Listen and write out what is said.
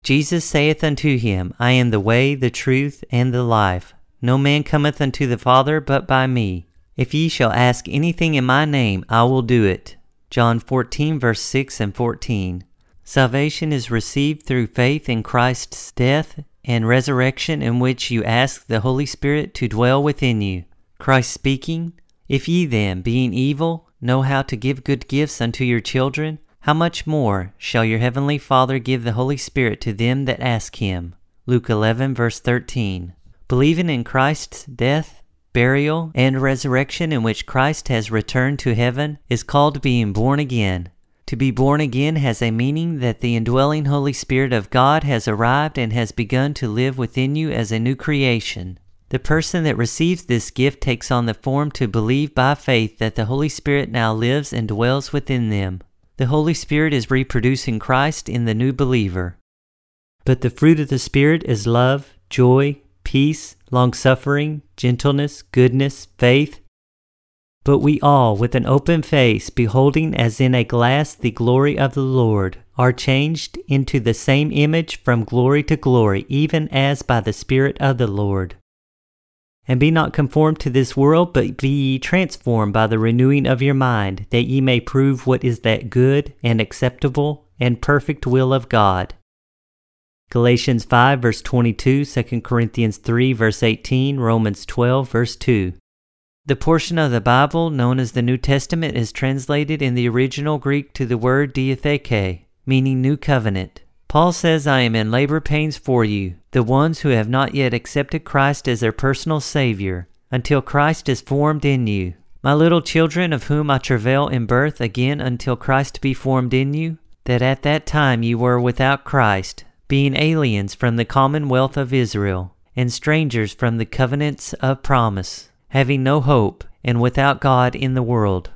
Jesus saith unto him, I am the way, the truth, and the life. No man cometh unto the Father but by me. If ye shall ask anything in my name, I will do it. John 14, verse 6 and 14. Salvation is received through faith in Christ's death and resurrection, in which you ask the Holy Spirit to dwell within you. Christ speaking, If ye then, being evil, know how to give good gifts unto your children, how much more shall your heavenly Father give the Holy Spirit to them that ask him? Luke 11, verse 13. Believing in Christ's death, burial, and resurrection, in which Christ has returned to heaven, is called being born again. To be born again has a meaning that the indwelling Holy Spirit of God has arrived and has begun to live within you as a new creation. The person that receives this gift takes on the form to believe by faith that the Holy Spirit now lives and dwells within them. The Holy Spirit is reproducing Christ in the new believer. But the fruit of the Spirit is love, joy, peace, long-suffering, gentleness, goodness, faith. But we all, with an open face, beholding as in a glass the glory of the Lord, are changed into the same image from glory to glory, even as by the Spirit of the Lord. And be not conformed to this world, but be ye transformed by the renewing of your mind, that ye may prove what is that good and acceptable and perfect will of God. Galatians 5, verse 22, 2 Corinthians 3, verse 18, Romans 12, verse 2. The portion of the Bible known as the New Testament is translated in the original Greek to the word diatheke, meaning new covenant. Paul says, I am in labor pains for you, the ones who have not yet accepted Christ as their personal Savior, until Christ is formed in you. My little children, of whom I travail in birth again until Christ be formed in you, that at that time you were without Christ, being aliens from the commonwealth of Israel, and strangers from the covenants of promise, having no hope, and without God in the world.